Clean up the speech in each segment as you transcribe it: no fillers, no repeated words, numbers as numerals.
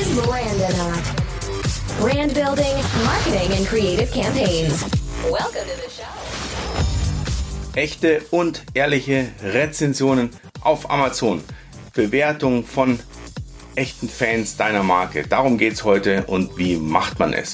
Brandonaught. Brand building, marketing and creative campaigns. Welcome to the show. Echte und ehrliche Rezensionen auf Amazon. Bewertung von echten Fans deiner Marke. Darum geht's heute und wie macht man es?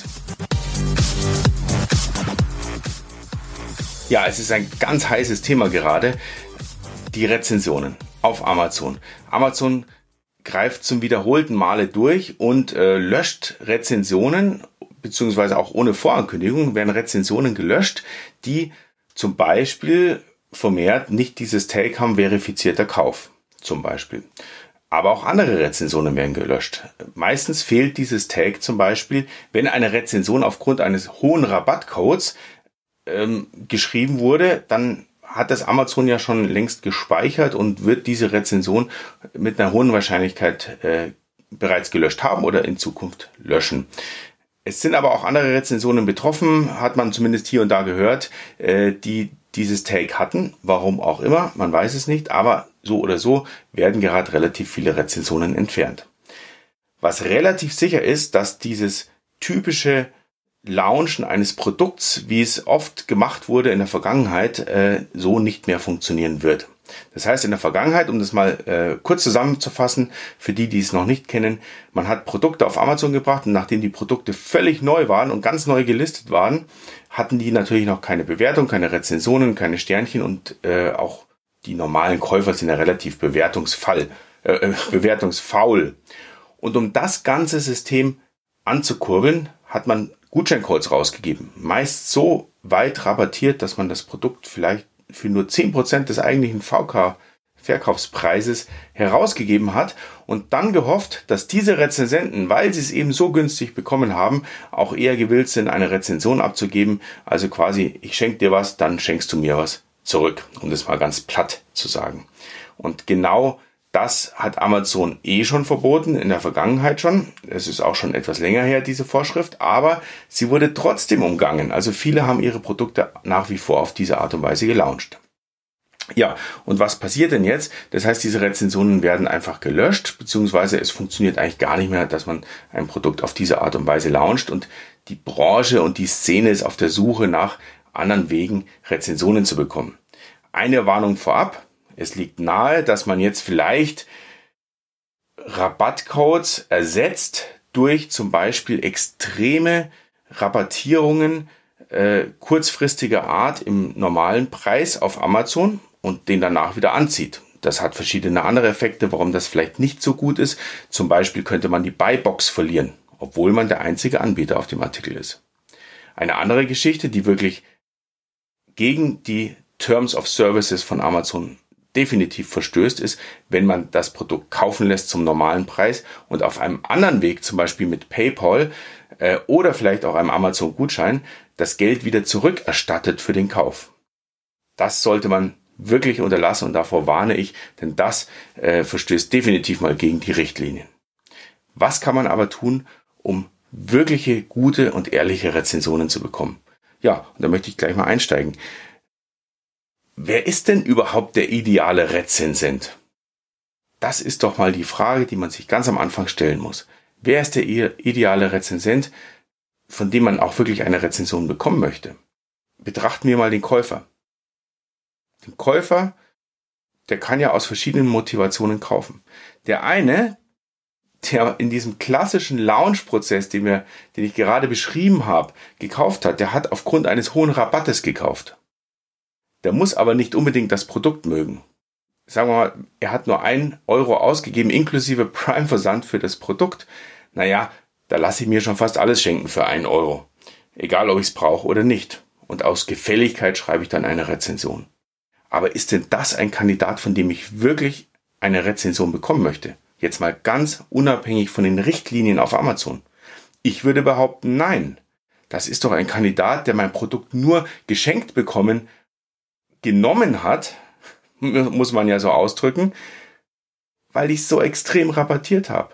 Ja, es ist ein ganz heißes Thema gerade. Die Rezensionen auf Amazon. Amazon greift zum wiederholten Male durch und löscht Rezensionen, beziehungsweise auch ohne Vorankündigung werden Rezensionen gelöscht, die zum Beispiel vermehrt nicht dieses Tag haben, verifizierter Kauf zum Beispiel. Aber auch andere Rezensionen werden gelöscht. Meistens fehlt dieses Tag zum Beispiel, wenn eine Rezension aufgrund eines hohen Rabattcodes geschrieben wurde, dann hat das Amazon ja schon längst gespeichert und wird diese Rezension mit einer hohen Wahrscheinlichkeit bereits gelöscht haben oder in Zukunft löschen. Es sind aber auch andere Rezensionen betroffen, hat man zumindest hier und da gehört, die dieses Tag hatten. Warum auch immer, man weiß es nicht, aber so oder so werden gerade relativ viele Rezensionen entfernt. Was relativ sicher ist, dass dieses typische Launchen eines Produkts, wie es oft gemacht wurde in der Vergangenheit, so nicht mehr funktionieren wird. Das heißt, in der Vergangenheit, um das mal kurz zusammenzufassen, für die, die es noch nicht kennen, man hat Produkte auf Amazon gebracht und nachdem die Produkte völlig neu waren und ganz neu gelistet waren, hatten die natürlich noch keine Bewertung, keine Rezensionen, keine Sternchen und auch die normalen Käufer sind ja relativ bewertungsfaul. Und um das ganze System anzukurbeln, hat man Gutscheincodes rausgegeben. Meist so weit rabattiert, dass man das Produkt vielleicht für nur 10% des eigentlichen Verkaufspreises herausgegeben hat und dann gehofft, dass diese Rezensenten, weil sie es eben so günstig bekommen haben, auch eher gewillt sind, eine Rezension abzugeben. Also quasi, ich schenke dir was, dann schenkst du mir was zurück, um das mal ganz platt zu sagen. Und genau das hat Amazon schon verboten, in der Vergangenheit schon. Es ist auch schon etwas länger her, diese Vorschrift, aber sie wurde trotzdem umgangen. Also viele haben ihre Produkte nach wie vor auf diese Art und Weise gelauncht. Ja, und was passiert denn jetzt? Das heißt, diese Rezensionen werden einfach gelöscht, beziehungsweise es funktioniert eigentlich gar nicht mehr, dass man ein Produkt auf diese Art und Weise launcht und die Branche und die Szene ist auf der Suche nach anderen Wegen, Rezensionen zu bekommen. Eine Warnung vorab. Es liegt nahe, dass man jetzt vielleicht Rabattcodes ersetzt durch zum Beispiel extreme Rabattierungen kurzfristiger Art im normalen Preis auf Amazon und den danach wieder anzieht. Das hat verschiedene andere Effekte, warum das vielleicht nicht so gut ist. Zum Beispiel könnte man die Buybox verlieren, obwohl man der einzige Anbieter auf dem Artikel ist. Eine andere Geschichte, die wirklich gegen die Terms of Services von Amazon definitiv verstößt, ist, wenn man das Produkt kaufen lässt zum normalen Preis und auf einem anderen Weg, zum Beispiel mit PayPal oder vielleicht auch einem Amazon-Gutschein, das Geld wieder zurückerstattet für den Kauf. Das sollte man wirklich unterlassen und davor warne ich, denn das verstößt definitiv mal gegen die Richtlinien. Was kann man aber tun, um wirkliche, gute und ehrliche Rezensionen zu bekommen? Ja, und da möchte ich gleich mal einsteigen. Wer ist denn überhaupt der ideale Rezensent? Das ist doch mal die Frage, die man sich ganz am Anfang stellen muss. Wer ist der ideale Rezensent, von dem man auch wirklich eine Rezension bekommen möchte? Betrachten wir mal den Käufer. Den Käufer, der kann ja aus verschiedenen Motivationen kaufen. Der eine, der in diesem klassischen Launch-Prozess, den ich gerade beschrieben habe, gekauft hat, der hat aufgrund eines hohen Rabattes gekauft. Der muss aber nicht unbedingt das Produkt mögen. Sagen wir mal, er hat nur 1 Euro ausgegeben, inklusive Prime-Versand für das Produkt. Naja, da lasse ich mir schon fast alles schenken für 1 Euro. Egal, ob ich es brauche oder nicht. Und aus Gefälligkeit schreibe ich dann eine Rezension. Aber ist denn das ein Kandidat, von dem ich wirklich eine Rezension bekommen möchte? Jetzt mal ganz unabhängig von den Richtlinien auf Amazon. Ich würde behaupten, nein. Das ist doch ein Kandidat, der mein Produkt nur geschenkt genommen hat, muss man ja so ausdrücken, weil ich es so extrem rabattiert habe.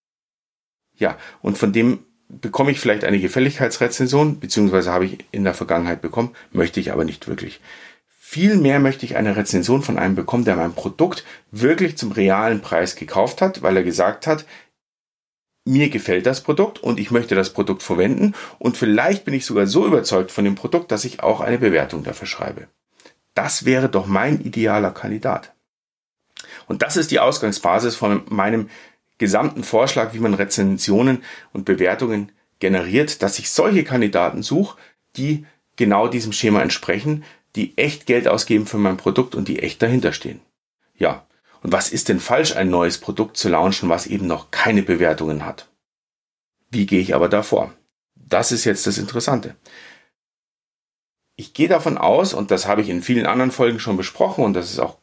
Ja, und von dem bekomme ich vielleicht eine Gefälligkeitsrezension, beziehungsweise habe ich in der Vergangenheit bekommen, möchte ich aber nicht wirklich. Vielmehr möchte ich eine Rezension von einem bekommen, der mein Produkt wirklich zum realen Preis gekauft hat, weil er gesagt hat, mir gefällt das Produkt und ich möchte das Produkt verwenden und vielleicht bin ich sogar so überzeugt von dem Produkt, dass ich auch eine Bewertung dafür schreibe. Das wäre doch mein idealer Kandidat. Und das ist die Ausgangsbasis von meinem gesamten Vorschlag, wie man Rezensionen und Bewertungen generiert, dass ich solche Kandidaten suche, die genau diesem Schema entsprechen, die echt Geld ausgeben für mein Produkt und die echt dahinter stehen. Ja, und was ist denn falsch, ein neues Produkt zu launchen, was eben noch keine Bewertungen hat? Wie gehe ich aber da vor? Das ist jetzt das Interessante. Ich gehe davon aus, und das habe ich in vielen anderen Folgen schon besprochen, und das ist auch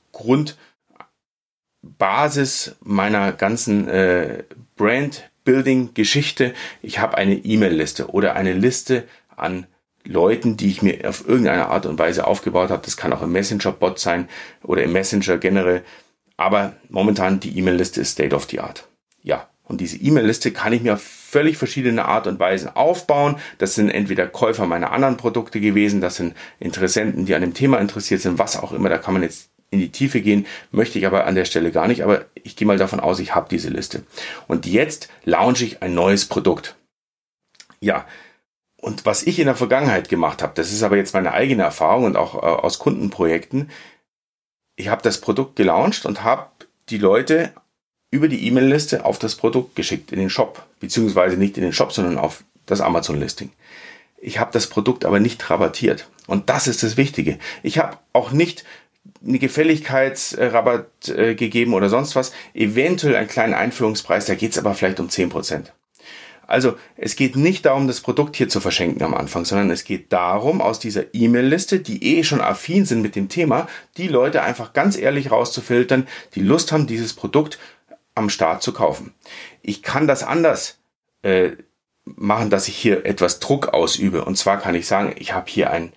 Grundbasis meiner ganzen Brand-Building-Geschichte, ich habe eine E-Mail-Liste oder eine Liste an Leuten, die ich mir auf irgendeine Art und Weise aufgebaut habe. Das kann auch im Messenger-Bot sein oder im Messenger generell. Aber momentan die E-Mail-Liste ist State of the Art. Ja, und diese E-Mail-Liste kann ich mir auf völlig verschiedene Art und Weisen aufbauen. Das sind entweder Käufer meiner anderen Produkte gewesen, das sind Interessenten, die an dem Thema interessiert sind, was auch immer. Da kann man jetzt in die Tiefe gehen, möchte ich aber an der Stelle gar nicht. Aber ich gehe mal davon aus, ich habe diese Liste. Und jetzt launche ich ein neues Produkt. Ja, und was ich in der Vergangenheit gemacht habe, das ist aber jetzt meine eigene Erfahrung und auch aus Kundenprojekten. Ich habe das Produkt gelauncht und habe die Leute über die E-Mail-Liste auf das Produkt geschickt in den Shop, beziehungsweise nicht in den Shop, sondern auf das Amazon-Listing. Ich habe das Produkt aber nicht rabattiert und das ist das Wichtige. Ich habe auch nicht eine Gefälligkeitsrabatt gegeben oder sonst was, eventuell einen kleinen Einführungspreis, da geht es aber vielleicht um 10%. Also es geht nicht darum, das Produkt hier zu verschenken am Anfang, sondern es geht darum, aus dieser E-Mail-Liste, die schon affin sind mit dem Thema, die Leute einfach ganz ehrlich rauszufiltern, die Lust haben, dieses Produkt am Start zu kaufen. Ich kann das anders machen, dass ich hier etwas Druck ausübe. Und zwar kann ich sagen, ich habe hier ein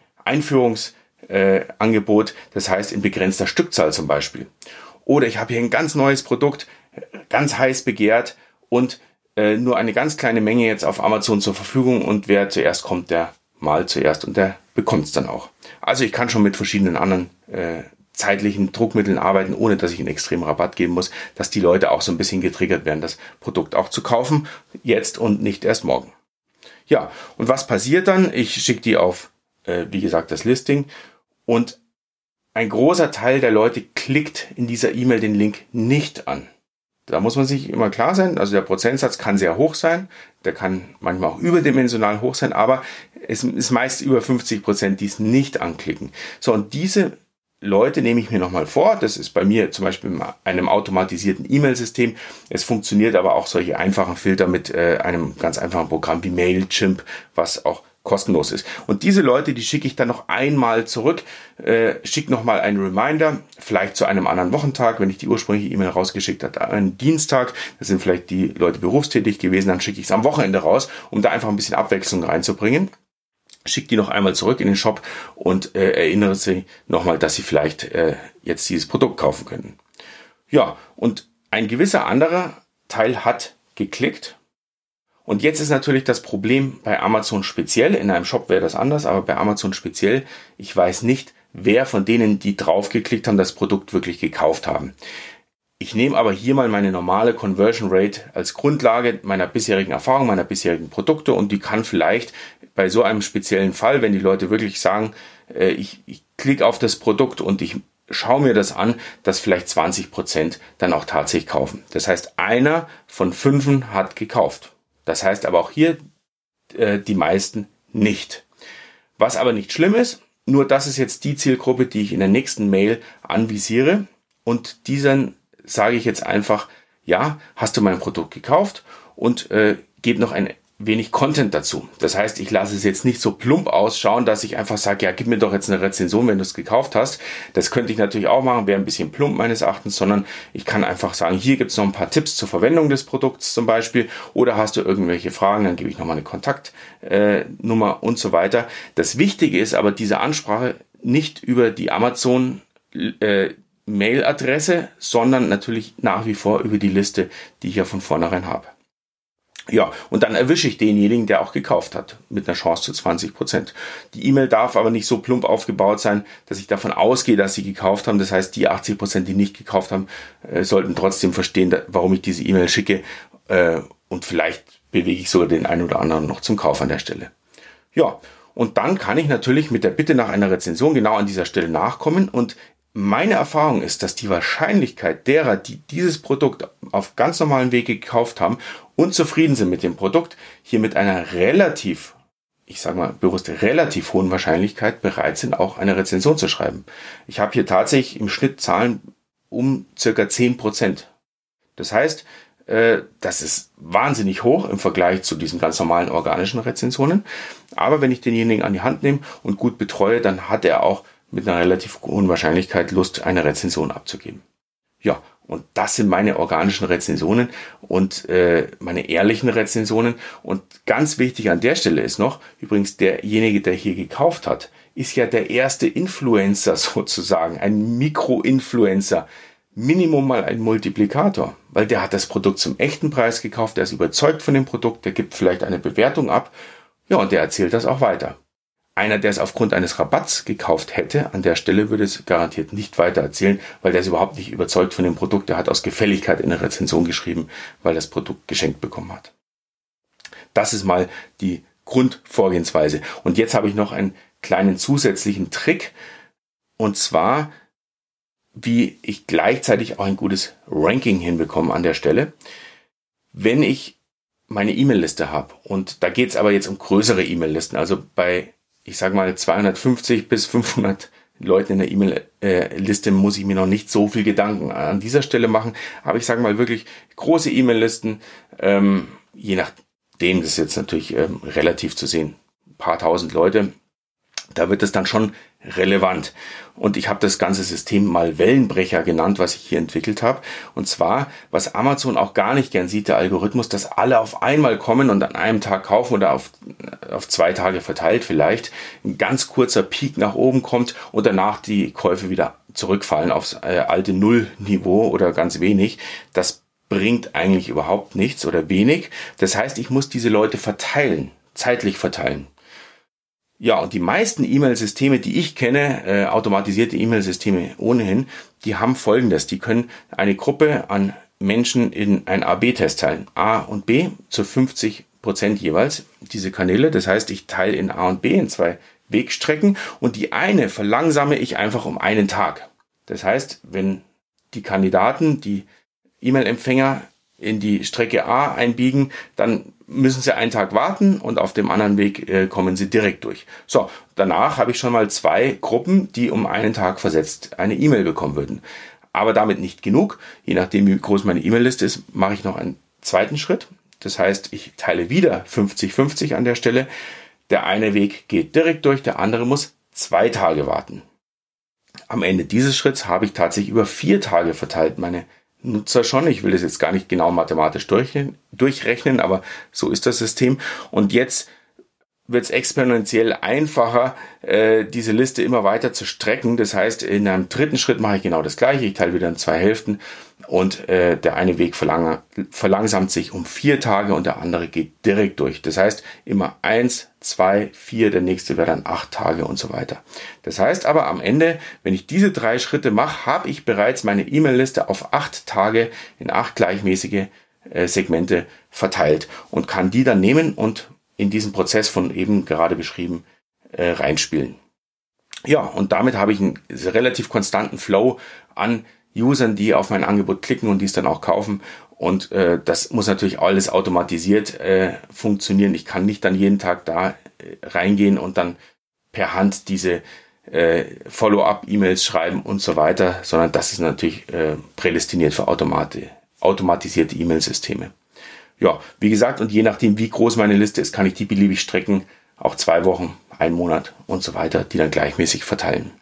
Einführungsangebot, das heißt in begrenzter Stückzahl zum Beispiel. Oder ich habe hier ein ganz neues Produkt, ganz heiß begehrt und nur eine ganz kleine Menge jetzt auf Amazon zur Verfügung und wer zuerst kommt, der malt zuerst und der bekommt es dann auch. Also ich kann schon mit verschiedenen anderen zeitlichen Druckmitteln arbeiten, ohne dass ich einen extremen Rabatt geben muss, dass die Leute auch so ein bisschen getriggert werden, das Produkt auch zu kaufen, jetzt und nicht erst morgen. Ja, und was passiert dann? Ich schicke die auf, wie gesagt, das Listing und ein großer Teil der Leute klickt in dieser E-Mail den Link nicht an. Da muss man sich immer klar sein, also der Prozentsatz kann sehr hoch sein, der kann manchmal auch überdimensional hoch sein, aber es ist meist über 50%, die es nicht anklicken. So, und diese Leute nehme ich mir nochmal vor, das ist bei mir zum Beispiel in einem automatisierten E-Mail-System, es funktioniert aber auch solche einfachen Filter mit einem ganz einfachen Programm wie Mailchimp, was auch kostenlos ist. Und diese Leute, die schicke ich dann noch einmal zurück, schicke nochmal einen Reminder, vielleicht zu einem anderen Wochentag, wenn ich die ursprüngliche E-Mail rausgeschickt habe, einen Dienstag, da sind vielleicht die Leute berufstätig gewesen, dann schicke ich es am Wochenende raus, um da einfach ein bisschen Abwechslung reinzubringen. Schicke die noch einmal zurück in den Shop und erinnere sie nochmal, dass sie vielleicht jetzt dieses Produkt kaufen können. Ja, und ein gewisser anderer Teil hat geklickt. Und jetzt ist natürlich das Problem bei Amazon speziell, in einem Shop wäre das anders, aber bei Amazon speziell, ich weiß nicht, wer von denen, die draufgeklickt haben, das Produkt wirklich gekauft haben. Ich nehme aber hier mal meine normale Conversion Rate als Grundlage meiner bisherigen Erfahrung, meiner bisherigen Produkte und die kann vielleicht bei so einem speziellen Fall, wenn die Leute wirklich sagen, ich klicke auf das Produkt und ich schaue mir das an, dass vielleicht 20% dann auch tatsächlich kaufen. Das heißt, einer von 5 hat gekauft. Das heißt aber auch hier die meisten nicht. Was aber nicht schlimm ist, nur das ist jetzt die Zielgruppe, die ich in der nächsten Mail anvisiere und diesen sage ich jetzt einfach, ja, hast du mein Produkt gekauft und gebe noch ein wenig Content dazu. Das heißt, ich lasse es jetzt nicht so plump ausschauen, dass ich einfach sage, ja, gib mir doch jetzt eine Rezension, wenn du es gekauft hast. Das könnte ich natürlich auch machen, wäre ein bisschen plump meines Erachtens, sondern ich kann einfach sagen, hier gibt es noch ein paar Tipps zur Verwendung des Produkts zum Beispiel oder hast du irgendwelche Fragen, dann gebe ich nochmal eine Kontaktnummer und so weiter. Das Wichtige ist aber diese Ansprache nicht über die Amazon Mailadresse, sondern natürlich nach wie vor über die Liste, die ich ja von vornherein habe. Ja, und dann erwische ich denjenigen, der auch gekauft hat, mit einer Chance zu 20%. Die E-Mail darf aber nicht so plump aufgebaut sein, dass ich davon ausgehe, dass sie gekauft haben. Das heißt, die 80%, die nicht gekauft haben, sollten trotzdem verstehen, warum ich diese E-Mail schicke und vielleicht bewege ich sogar den einen oder anderen noch zum Kauf an der Stelle. Ja, und dann kann ich natürlich mit der Bitte nach einer Rezension genau an dieser Stelle nachkommen und meine Erfahrung ist, dass die Wahrscheinlichkeit derer, die dieses Produkt auf ganz normalen Wege gekauft haben und zufrieden sind mit dem Produkt, hier mit einer relativ, ich sage mal bewusst relativ hohen Wahrscheinlichkeit bereit sind, auch eine Rezension zu schreiben. Ich habe hier tatsächlich im Schnitt Zahlen um circa 10%. Das heißt, das ist wahnsinnig hoch im Vergleich zu diesen ganz normalen organischen Rezensionen. Aber wenn ich denjenigen an die Hand nehme und gut betreue, dann hat er auch mit einer relativ hohen Wahrscheinlichkeit Lust, eine Rezension abzugeben. Ja, und das sind meine organischen Rezensionen und meine ehrlichen Rezensionen. Und ganz wichtig an der Stelle ist noch, übrigens derjenige, der hier gekauft hat, ist ja der erste Influencer sozusagen, ein Mikro-Influencer. Minimum mal ein Multiplikator, weil der hat das Produkt zum echten Preis gekauft, der ist überzeugt von dem Produkt, der gibt vielleicht eine Bewertung ab, ja, und der erzählt das auch weiter. Einer, der es aufgrund eines Rabatts gekauft hätte, an der Stelle würde es garantiert nicht weiter erzählen, weil der ist überhaupt nicht überzeugt von dem Produkt, der hat aus Gefälligkeit in eine Rezension geschrieben, weil das Produkt geschenkt bekommen hat. Das ist mal die Grundvorgehensweise. Und jetzt habe ich noch einen kleinen zusätzlichen Trick, und zwar wie ich gleichzeitig auch ein gutes Ranking hinbekomme an der Stelle. Wenn ich meine E-Mail-Liste habe, und da geht es aber jetzt um größere E-Mail-Listen, also bei, ich sage mal, 250 bis 500 Leuten in der E-Mail-Liste muss ich mir noch nicht so viel Gedanken an dieser Stelle machen, aber ich sage mal wirklich große E-Mail-Listen, je nachdem, das ist jetzt natürlich relativ zu sehen, ein paar tausend Leute, da wird es dann schon relevant. Und ich habe das ganze System mal Wellenbrecher genannt, was ich hier entwickelt habe. Und zwar, was Amazon auch gar nicht gern sieht, der Algorithmus, dass alle auf einmal kommen und an einem Tag kaufen oder auf 2 Tage verteilt vielleicht. Ein ganz kurzer Peak nach oben kommt und danach die Käufe wieder zurückfallen aufs alte Nullniveau oder ganz wenig. Das bringt eigentlich überhaupt nichts oder wenig. Das heißt, ich muss diese Leute verteilen, zeitlich verteilen. Ja, und die meisten E-Mail-Systeme, die ich kenne, automatisierte E-Mail-Systeme ohnehin, die haben Folgendes. Die können eine Gruppe an Menschen in einen A-B-Test teilen. A und B zu 50% jeweils, diese Kanäle. Das heißt, ich teile in A und B in 2 Wegstrecken und die eine verlangsame ich einfach um einen Tag. Das heißt, wenn die Kandidaten, die E-Mail-Empfänger in die Strecke A einbiegen, dann müssen sie einen Tag warten und auf dem anderen Weg kommen sie direkt durch. So, danach habe ich schon mal 2 Gruppen, die um einen Tag versetzt eine E-Mail bekommen würden. Aber damit nicht genug. Je nachdem, wie groß meine E-Mail-Liste ist, mache ich noch einen zweiten Schritt. Das heißt, ich teile wieder 50-50 an der Stelle. Der eine Weg geht direkt durch, der andere muss 2 Tage warten. Am Ende dieses Schritts habe ich tatsächlich über 4 Tage verteilt meine Nutzer schon. Ich will das jetzt gar nicht genau mathematisch durchrechnen, aber so ist das System. Und jetzt wird es exponentiell einfacher, diese Liste immer weiter zu strecken. Das heißt, in einem dritten Schritt mache ich genau das Gleiche. Ich teile wieder in 2 Hälften und der eine Weg verlangsamt sich um 4 Tage und der andere geht direkt durch. Das heißt, immer 1, 2, 4, der nächste wäre dann 8 Tage und so weiter. Das heißt aber am Ende, wenn ich diese 3 Schritte mache, habe ich bereits meine E-Mail-Liste auf 8 Tage in 8 gleichmäßige Segmente verteilt und kann die dann nehmen und in diesen Prozess von eben gerade beschrieben reinspielen. Ja, und damit habe ich einen relativ konstanten Flow an Usern, die auf mein Angebot klicken und die es dann auch kaufen. Und das muss natürlich alles automatisiert funktionieren. Ich kann nicht dann jeden Tag da reingehen und dann per Hand diese Follow-up-E-Mails schreiben und so weiter, sondern das ist natürlich prädestiniert für automatisierte E-Mail-Systeme. Ja, wie gesagt, und je nachdem, wie groß meine Liste ist, kann ich die beliebig strecken, auch 2 Wochen, 1 Monat und so weiter, die dann gleichmäßig verteilen.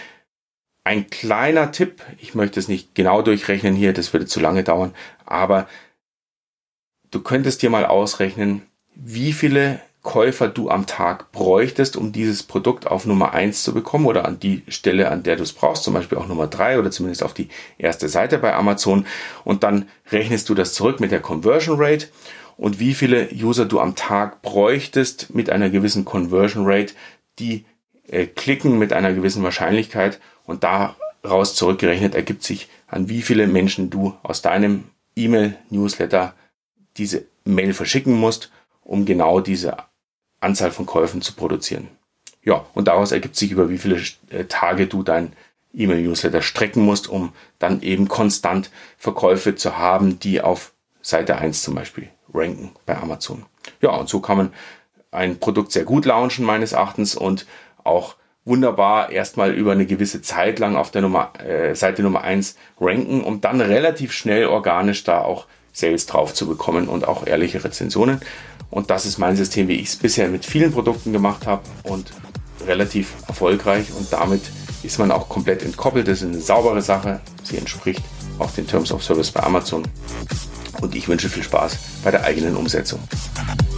Ein kleiner Tipp, ich möchte es nicht genau durchrechnen hier, das würde zu lange dauern, aber du könntest dir mal ausrechnen, wie viele Käufer du am Tag bräuchtest, um dieses Produkt auf Nummer 1 zu bekommen oder an die Stelle, an der du es brauchst, zum Beispiel auch Nummer 3 oder zumindest auf die erste Seite bei Amazon, und dann rechnest du das zurück mit der Conversion Rate und wie viele User du am Tag bräuchtest mit einer gewissen Conversion Rate, die klicken mit einer gewissen Wahrscheinlichkeit, und daraus zurückgerechnet ergibt sich, an wie viele Menschen du aus deinem E-Mail-Newsletter diese Mail verschicken musst, um genau diese Anzahl von Käufen zu produzieren. Ja, und daraus ergibt sich, über wie viele Tage du dein E-Mail-Newsletter strecken musst, um dann eben konstant Verkäufe zu haben, die auf Seite 1 zum Beispiel ranken bei Amazon. Ja, und so kann man ein Produkt sehr gut launchen meines Erachtens und auch wunderbar erstmal über eine gewisse Zeit lang auf der Seite Nummer 1 ranken, um dann relativ schnell organisch da auch Sales drauf zu bekommen und auch ehrliche Rezensionen. Und das ist mein System, wie ich es bisher mit vielen Produkten gemacht habe und relativ erfolgreich, und damit ist man auch komplett entkoppelt. Das ist eine saubere Sache. Sie entspricht auch den Terms of Service bei Amazon. Und ich wünsche viel Spaß bei der eigenen Umsetzung.